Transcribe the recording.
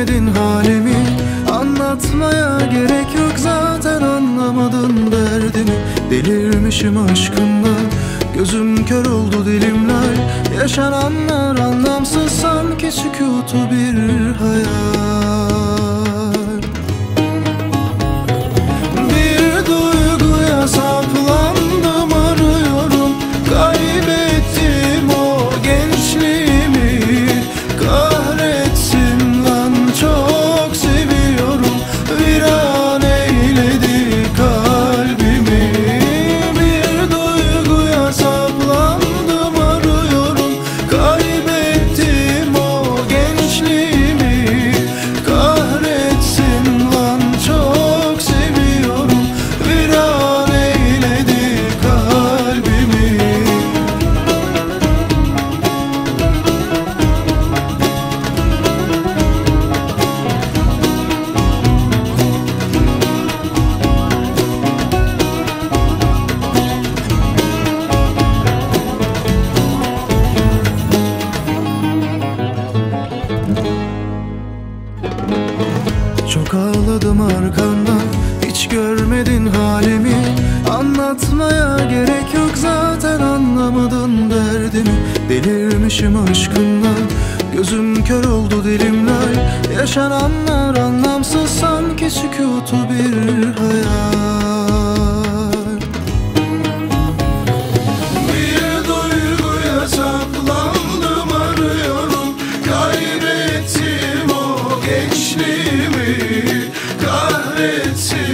görmedin halimi. Anlatmaya gerek yok, zaten anlamadın derdimi. Delirmişim aşkından, gözüm kör oldu dilimler. Yaşananlar anlamsız, sanki sükutu bir hayal. Bir duyguya saplandım, arıyorum. Kaybettim o gençliğimi. Kahretsin lan, çok seviyorum. Viran eyledi kalbimi. Bir duyguya saplandım, arıyorum. Kaybettim o gençliğimi. Kahretsin lan, çok seviyorum. Viran eyledi kalbimi. Çok ağladım arkandan, hiç görmedin halimi. Anlatmaya gerek yok, zaten anlamadın derdimi. Delirmişim aşkından, gözüm kör oldu dilimler. Yaşananlar anlamsız, sanki sükutu bir hayal. Bir duyguya saplandım, arıyorum. Kaybettim o gençliğimi. Kahretsin